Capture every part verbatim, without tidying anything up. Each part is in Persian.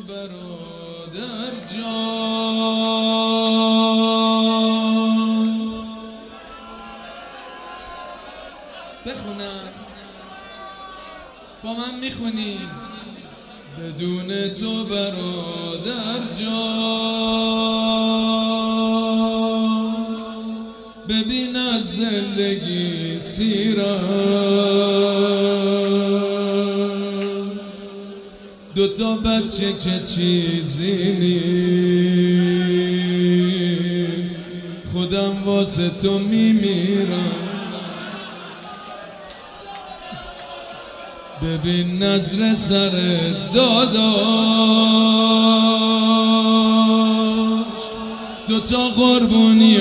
برادر جان. بخونم با من میخونی؟ بدون تو برادر جان، ببین از زندگی سیرم، دوتا بچه که چیزی نیست، خودم واسه تو میمیرم. ببین نظر سر داداش، دوتا قربونی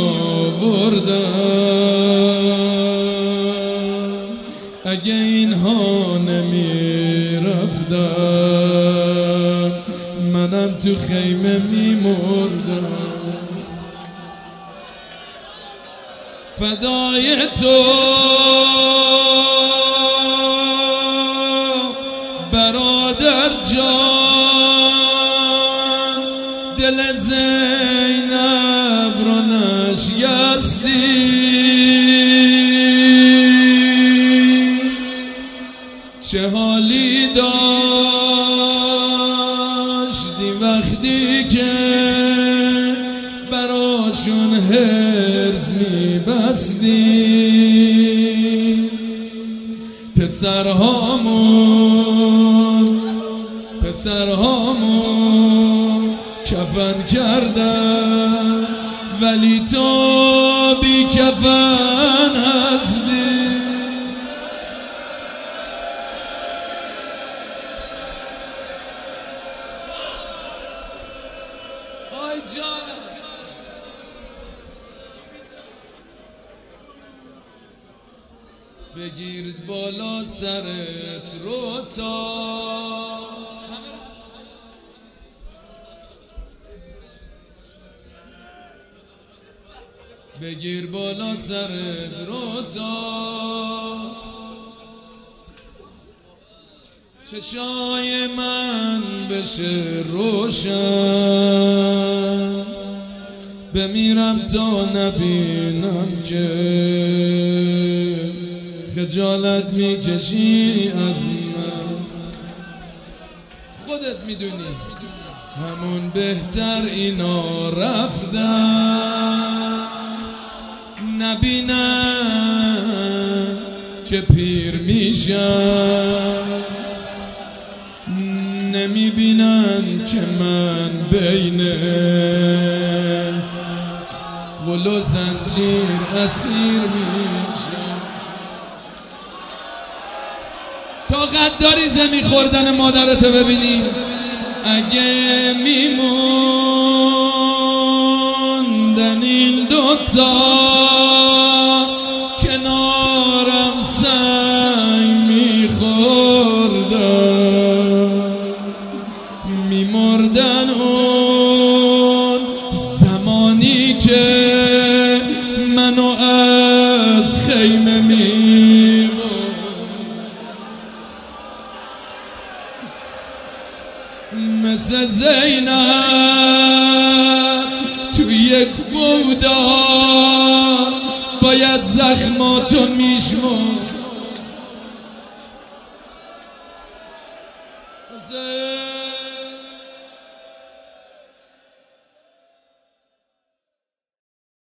آوردم، اگه اینها نمی رفتم منم تو خیمه می مردم. فدای تو برادر جان، دل زینب رو نشکستی، چه حالی داشتی وقتی که براشون هرز می‌بستی. پسرهامون پسرهامون کفن کردن، ولی تو بی کفن هستی. آی جان بگیر بالا سرت رو تا بگیر بالا سرت رو تا چشای من بشه روشن، بمیرم تا نبینم که خجالت میکشی از من. خودت میدونی همون بهتر اینا رفتن، نبینن که پیر میشن، نمیبینن که من بین غل و زنجیر اسیر میشم. طاقت داری زمین خوردن مادرتو ببینی؟ اگه میموندن این دوتا کنارم سنگ میخوردن، میمردن اون زمانی که منو از خیمه میبرد. مثل زینب تو یک بودا باید زخماتو میشمرد.